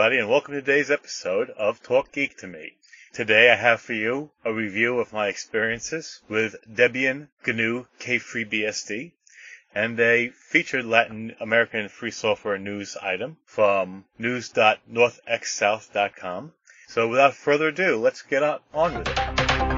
everybody, and welcome to today's episode of Talk Geek to Me. Today I have for you a review of my experiences with Debian GNU KFreeBSD and a featured Latin American free software news item from news.northxsouth.com. So without further ado, let's get on with it.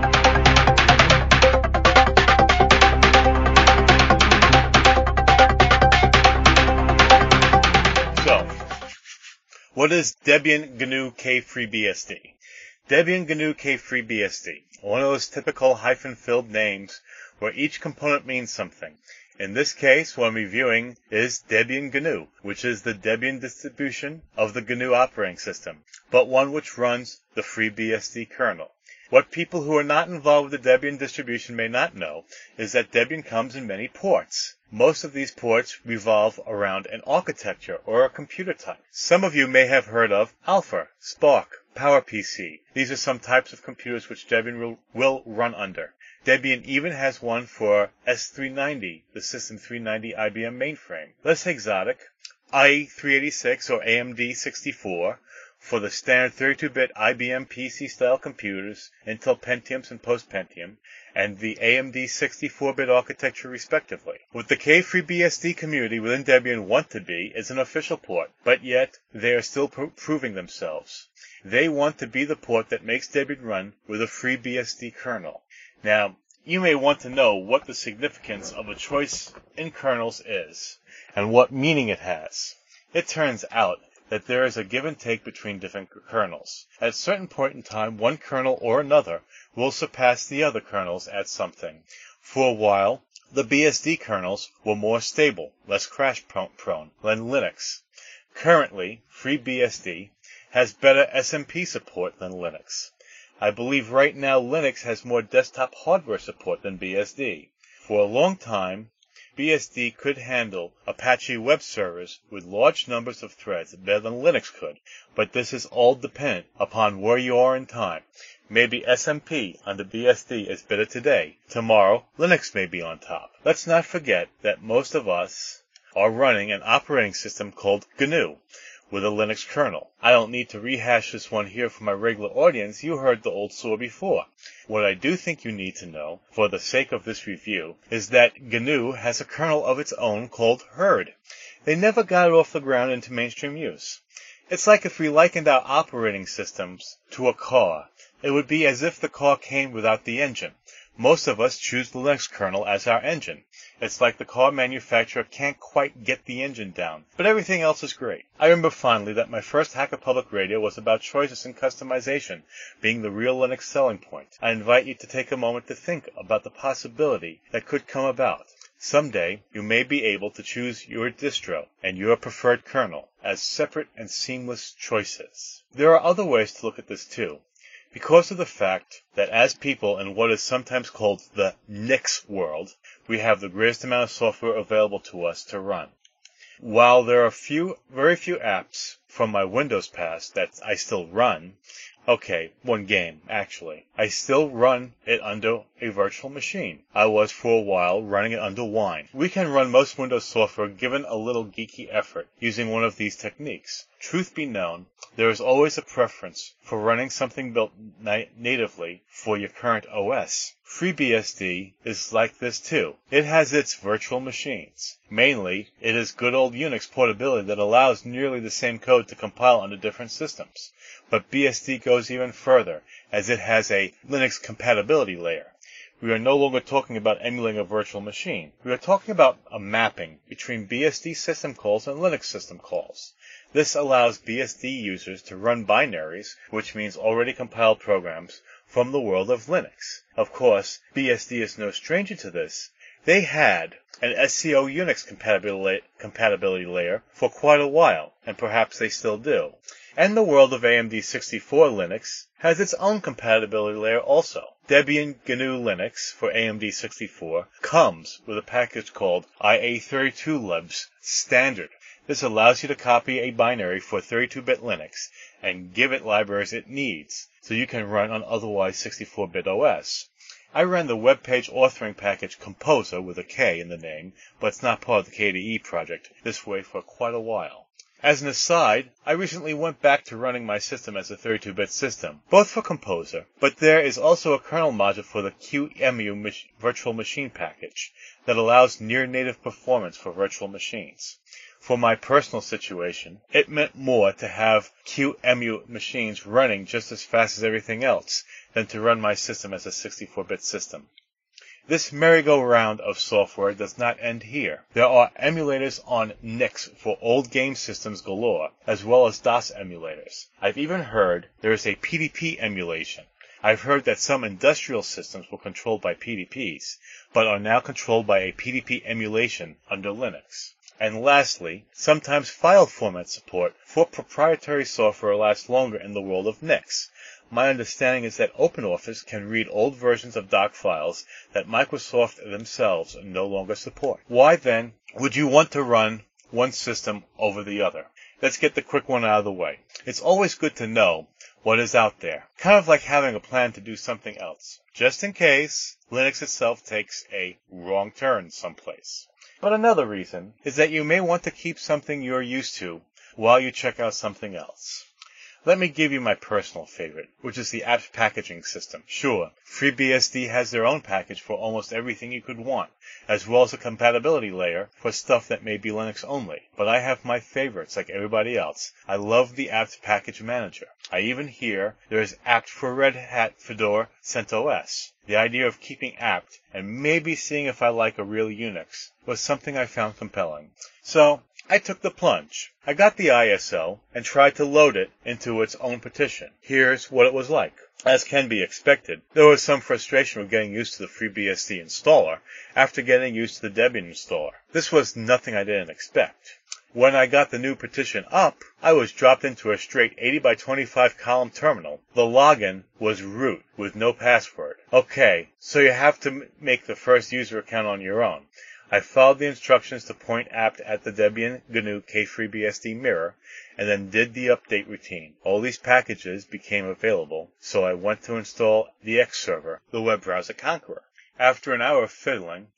So, what is Debian GNU KFreeBSD? Debian GNU KFreeBSD, one of those typical hyphen-filled names where each component means something. In this case, what I'm reviewing is Debian GNU, which is the Debian distribution of the GNU operating system, but one which runs the FreeBSD kernel. What people who are not involved with the Debian distribution may not know is that Debian comes in many ports. Most of these ports revolve around an architecture or a computer type. Some of you may have heard of Alpha, Spark, PowerPC. These are some types of computers which Debian will run under. Debian even has one for S390, the System 390 IBM mainframe. Less exotic, i386 or AMD 64 for the standard 32-bit IBM PC-style computers, Intel Pentiums and post-Pentium, and the AMD 64-bit architecture respectively. What the KFreeBSD community within Debian want to be is an official port, but yet they are still proving themselves. They want to be the port that makes Debian run with a FreeBSD kernel. Now, you may want to know what the significance of a choice in kernels is, and what meaning it has. It turns out that there is a give and take between different kernels. At a certain point in time, one kernel or another will surpass the other kernels at something. For a while, the BSD kernels were more stable, less crash-prone than Linux. Currently, FreeBSD has better SMP support than Linux. I believe right now Linux has more desktop hardware support than BSD. For a long time, BSD could handle Apache web servers with large numbers of threads better than Linux could, but this is all dependent upon where you are in time. Maybe SMP under BSD is better today. Tomorrow, Linux may be on top. Let's not forget that most of us are running an operating system called GNU with a Linux kernel. I don't need to rehash this one here for my regular audience. You heard the old saw before. What I do think you need to know, for the sake of this review, is that GNU has a kernel of its own called Hurd. They never got it off the ground into mainstream use. It's like if we likened our operating systems to a car. It would be as if the car came without the engine. Most of us choose the Linux kernel as our engine. It's like the car manufacturer can't quite get the engine down, but everything else is great. I remember fondly that my first Hacker Public Radio was about choices and customization being the real Linux selling point. I invite you to take a moment to think about the possibility that could come about. Someday, you may be able to choose your distro and your preferred kernel as separate and seamless choices. There are other ways to look at this too. Because of the fact that as people in what is sometimes called the Nix world, we have the greatest amount of software available to us to run. While there are very few apps from my Windows past that I still run, one game, actually. I still run it under a virtual machine. I was for a while running it under Wine. We can run most Windows software given a little geeky effort using one of these techniques. Truth be known, there is always a preference for running something built natively for your current OS. FreeBSD is like this too. It has its virtual machines. Mainly, it is good old Unix portability that allows nearly the same code to compile onto different systems. But BSD goes even further, as it has a Linux compatibility layer. We are no longer talking about emulating a virtual machine. We are talking about a mapping between BSD system calls and Linux system calls. This allows BSD users to run binaries, which means already compiled programs, from the world of Linux. Of course, BSD is no stranger to this. They had an SCO Unix compatibility layer for quite a while, and perhaps they still do. And the world of AMD 64 Linux has its own compatibility layer also. Debian GNU Linux for AMD 64 comes with a package called IA32libs Standard. This allows you to copy a binary for 32-bit Linux and give it libraries it needs, so you can run on otherwise 64-bit OS. I ran the web page authoring package Composer with a K in the name, but it's not part of the KDE project this way for quite a while. As an aside, I recently went back to running my system as a 32-bit system, both for Composer, but there is also a kernel module for the QEMU virtual machine package that allows near-native performance for virtual machines. For my personal situation, it meant more to have QEMU machines running just as fast as everything else than to run my system as a 64-bit system. This merry-go-round of software does not end here. There are emulators on NIX for old game systems galore, as well as DOS emulators. I've even heard there is a PDP emulation. I've heard that some industrial systems were controlled by PDPs, but are now controlled by a PDP emulation under Linux. And lastly, sometimes file format support for proprietary software lasts longer in the world of NIX. My understanding is that OpenOffice can read old versions of doc files that Microsoft themselves no longer support. Why then would you want to run one system over the other? Let's get the quick one out of the way. It's always good to know what is out there, kind of like having a plan to do something else, just in case Linux itself takes a wrong turn someplace. But another reason is that you may want to keep something you're used to while you check out something else. Let me give you my personal favorite, which is the apt packaging system. Sure, FreeBSD has their own package for almost everything you could want, as well as a compatibility layer for stuff that may be Linux only. But I have my favorites like everybody else. I love the apt package manager. I even hear there is apt for Red Hat, Fedora, CentOS. The idea of keeping apt and maybe seeing if I like a real Unix was something I found compelling. So I took the plunge. I got the ISO and tried to load it into its own partition. Here's what it was like. As can be expected, there was some frustration with getting used to the FreeBSD installer after getting used to the Debian installer. This was nothing I didn't expect. When I got the new partition up, I was dropped into a straight 80 by 25 column terminal. The login was root with no password. Okay, so you have to make the first user account on your own. I followed the instructions to point apt at the Debian GNU KFreeBSD mirror, and then did the update routine. All these packages became available, so I went to install the X server, the web browser Conqueror. After an hour of fiddling,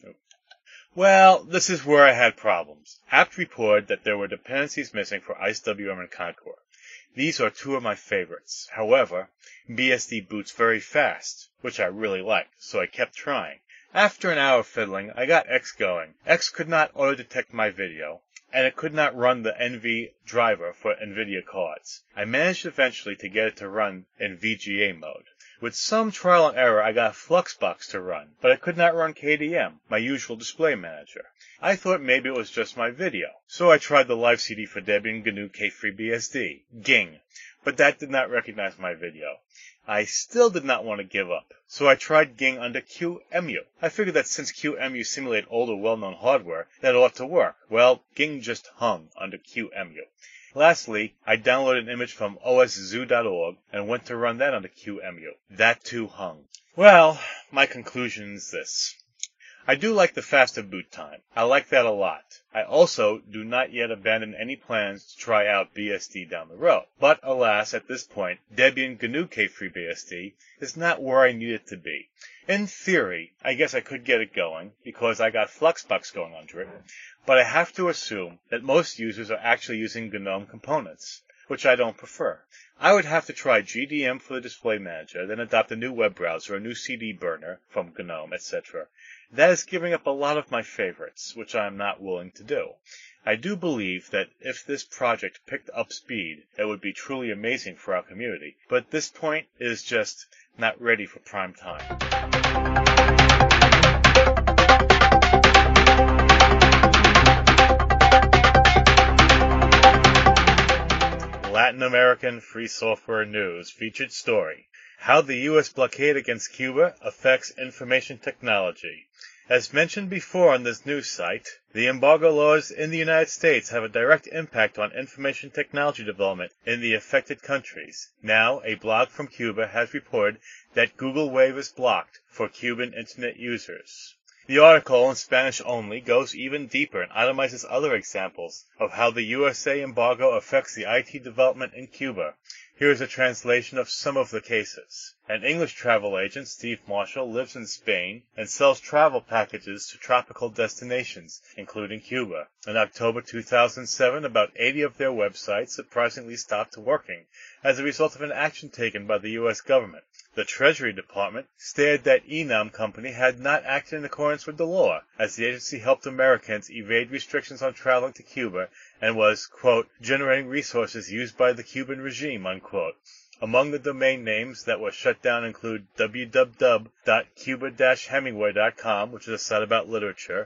this is where I had problems. apt reported that there were dependencies missing for IceWM and Conqueror. These are two of my favorites. However, BSD boots very fast, which I really liked, so I kept trying. After an hour of fiddling, I got X going. X could not auto-detect my video, and it could not run the NV driver for NVIDIA cards. I managed eventually to get it to run in VGA mode. With some trial and error, I got Fluxbox to run, but I could not run KDM, my usual display manager. I thought maybe it was just my video, so I tried the live CD for Debian GNU KFreeBSD, Ging, but that did not recognize my video. I still did not want to give up, so I tried Ging under QEMU. I figured that since QEMU simulated older well-known hardware, that ought to work. Well, Ging just hung under QEMU. Lastly, I downloaded an image from oszoo.org and went to run that under QEMU. That too hung. Well, my conclusion is this. I do like the faster boot time. I like that a lot. I also do not yet abandon any plans to try out BSD down the road. But alas, at this point, Debian GNU KFreeBSD is not where I need it to be. In theory, I guess I could get it going, because I got Fluxbox going under it, but I have to assume that most users are actually using GNOME components, which I don't prefer. I would have to try GDM for the display manager, then adopt a new web browser, a new CD burner from GNOME, etc. That is giving up a lot of my favorites, which I am not willing to do. I do believe that if this project picked up speed, it would be truly amazing for our community, but at this point, it is just not ready for prime time. Latin American Free Software News featured story, How the U.S. Blockade against Cuba Affects Information Technology. As mentioned before on this news site, the embargo laws in the United States have a direct impact on information technology development in the affected countries. Now, a blog from Cuba has reported that Google Wave is blocked for Cuban Internet users. The article, in Spanish only, goes even deeper and itemizes other examples of how the USA embargo affects the IT development in Cuba. Here is a translation of some of the cases. An English travel agent, Steve Marshall, lives in Spain and sells travel packages to tropical destinations, including Cuba. In October 2007, about 80 of their websites surprisingly stopped working as a result of an action taken by the U.S. government. The Treasury Department stated that Enam Company had not acted in accordance with the law, as the agency helped Americans evade restrictions on traveling to Cuba and was, quote, generating resources used by the Cuban regime, unquote. Among the domain names that were shut down include www.cuba-hemingway.com, which is a site about literature,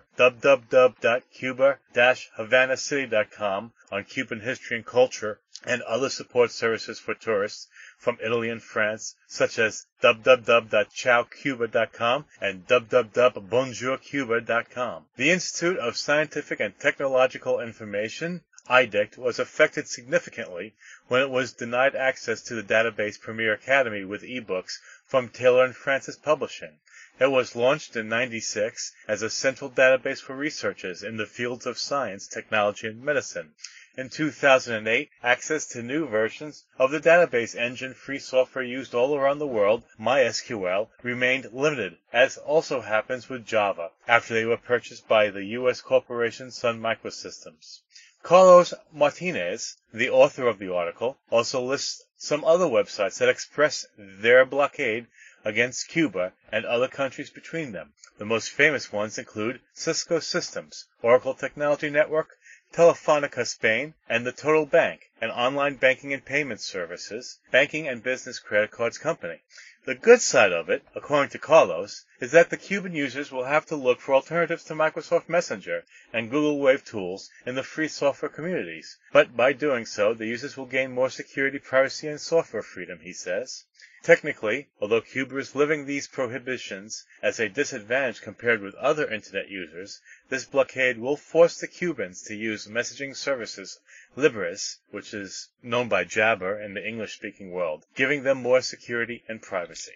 www.cuba-havanacity.com on Cuban history and culture, and other support services for tourists from Italy and France, such as www.ciaocuba.com and www.bonjourcuba.com. The Institute of Scientific and Technological Information, IDICT, was affected significantly when it was denied access to the database Premier Academy with ebooks from Taylor & Francis Publishing. It was launched in 1996 as a central database for researchers in the fields of science, technology, and medicine. In 2008, access to new versions of the database engine free software used all around the world, MySQL, remained limited, as also happens with Java, after they were purchased by the U.S. corporation Sun Microsystems. Carlos Martinez, the author of the article, also lists some other websites that express their blockade against Cuba and other countries between them. The most famous ones include Cisco Systems, Oracle Technology Network, Telefonica Spain, and the Total Bank, an online banking and payment services, banking and business credit cards company. The good side of it, according to Carlos, is that the Cuban users will have to look for alternatives to Microsoft Messenger and Google Wave tools in the free software communities. But by doing so, the users will gain more security, privacy, and software freedom, he says. Technically, although Cuba is living these prohibitions as a disadvantage compared with other Internet users, this blockade will force the Cubans to use messaging services Libris, which is known by Jabber in the English-speaking world, giving them more security and privacy.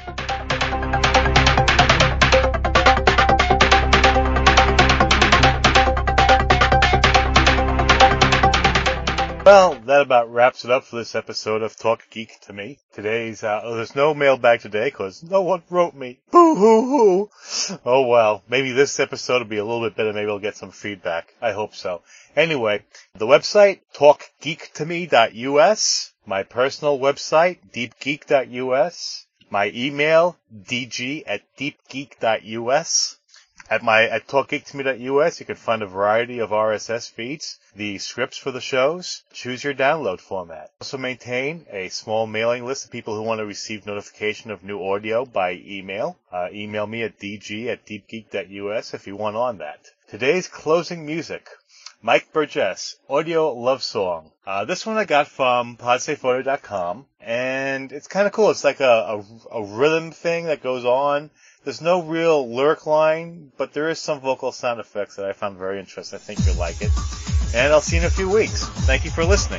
Well, that about wraps it up for this episode of Talk Geek to Me. There's no mailbag today because no one wrote me. Boo-hoo-hoo. Oh well, maybe this episode will be a little bit better. Maybe I'll get some feedback. I hope so. Anyway, the website, talkgeektome.us. My personal website, deepgeek.us. My email, dg@deepgeek.us. At talkgeektome.us, you can find a variety of RSS feeds, the scripts for the shows. Choose your download format. Also maintain a small mailing list of people who want to receive notification of new audio by email. Email me at dg@deepgeek.us if you want on that. Today's closing music. Mike Burgess, Audio Love Song. This one I got from podsafeaudio.com, and it's kind of cool. It's like a rhythm thing that goes on. There's no real lyric line, but there is some vocal sound effects that I found very interesting. I think you'll like it. And I'll see you in a few weeks. Thank you for listening.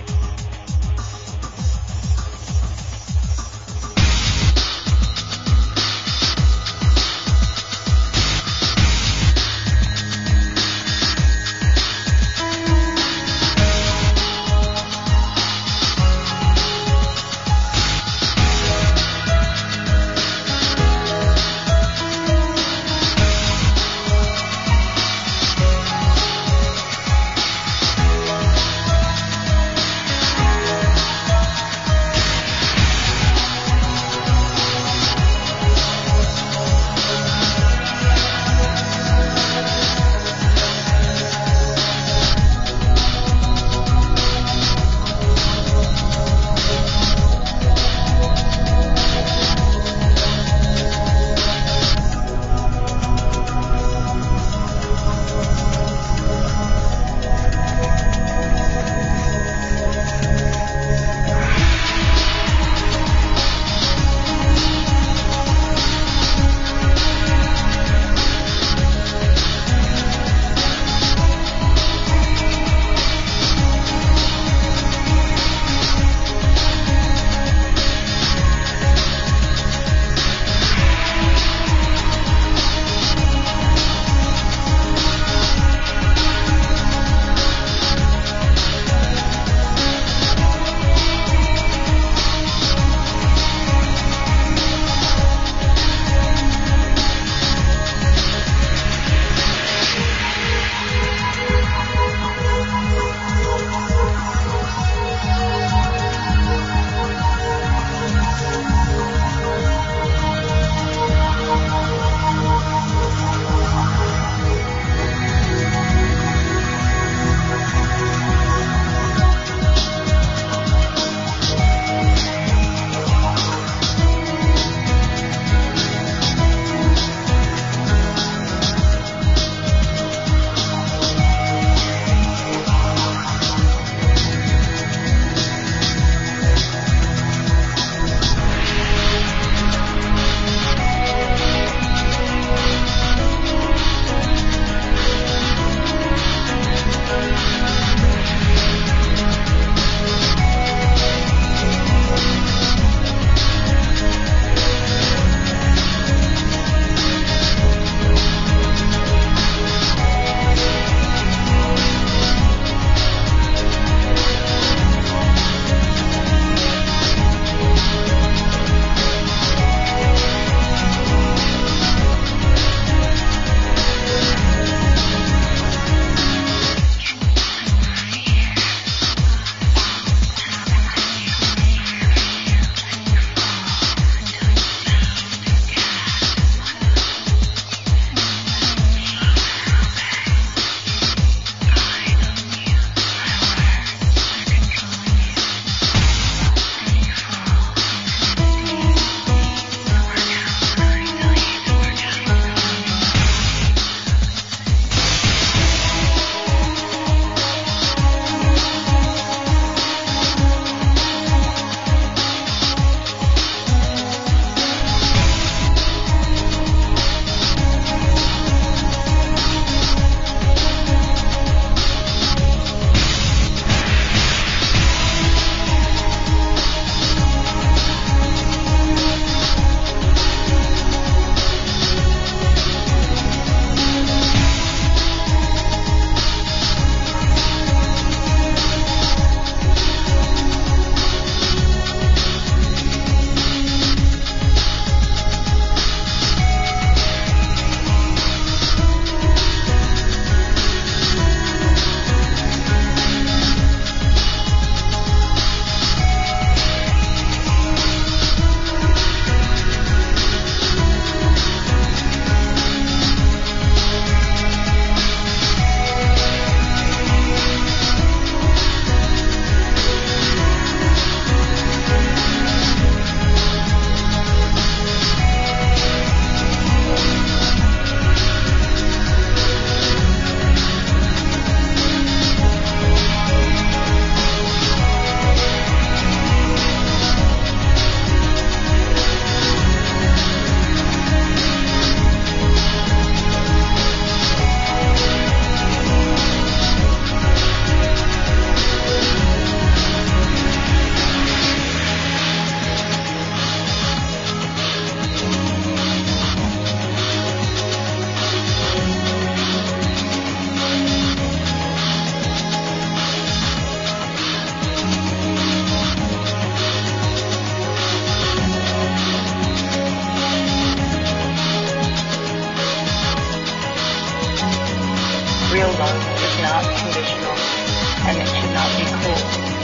and it cannot be cool.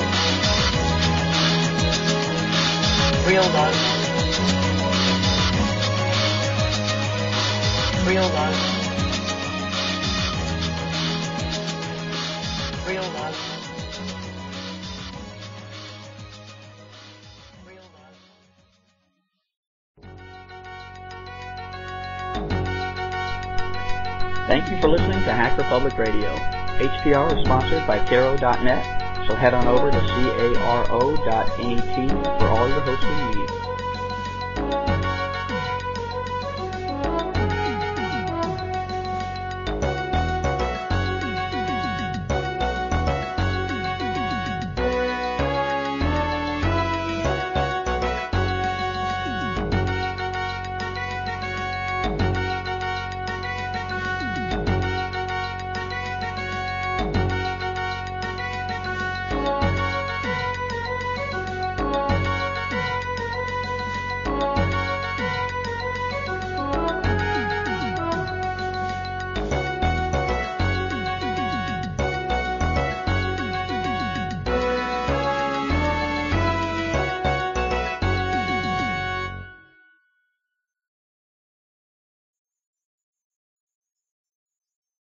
Real love. Real love. Real love. Real love. Thank you for listening to Hacker Public Radio. HPR is sponsored by Caro.net, so head on over to caro.net for all your hosting needs.